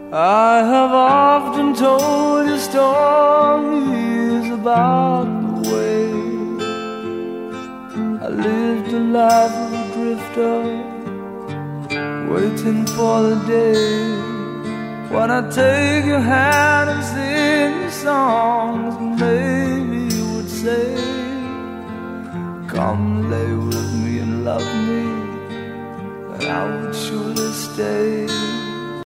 I have often told you stories about the way I lived a life of a drifter, waiting for the day when I take your hand and sing you songs, and maybe you would say, come lay with me and love me, and I would surely stay.